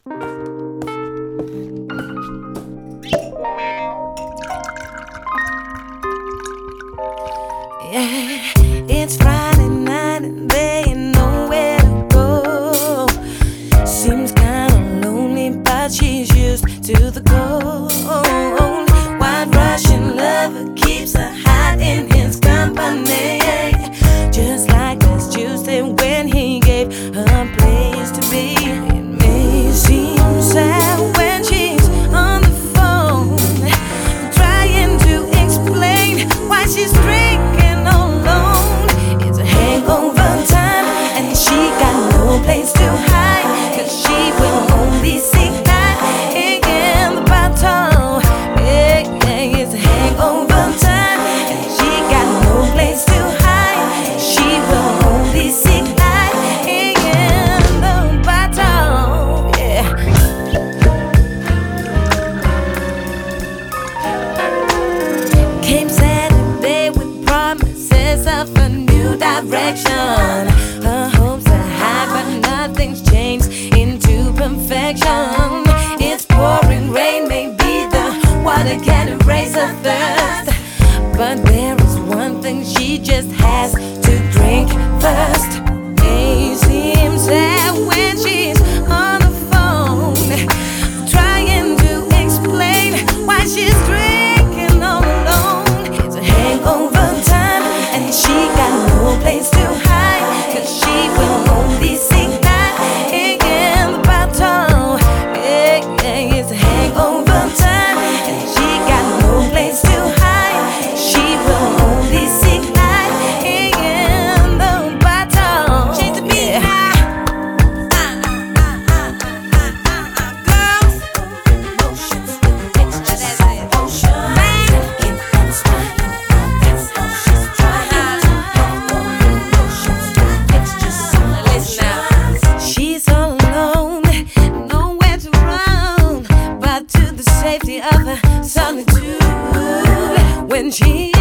Yeah, it's Friday night and there ain't nowhere to go. Seems kinda lonely, but she's used to the cold. White Russian lover keeps her hot in his company, just like last Tuesday when he gave her a place to be. It may seem sad when she's on the phone, trying to explain why she's drinking alone. It's a hangover time and she got no place to hide, 'cause she will only see light in the bottle. Yeah, it's a hangover time and she got no place to hide. She will only see light in the bottle. Yeah. Came Saturday with promises of a new direction. Her hopes are high, but nothing's changed into perfection. It's pouring rain, maybe the water can erase her thirst, but there is one thing she just has to drink first. It seems sad when she's on the phone, trying to explain why she's drinking all alone. It's a hangover time and she got no place to hide, 'cause she will only see light in the bottle. Yeah, it's a hangover time and she got no place to hide. She will only see light in the bottle. Change the beat now. Girls, emotions, it's just emotion. Man, in that style, that's how she's trying to have emotions. It's just emotion. She's all alone, nowhere to run, but to the safety of her solitude. When she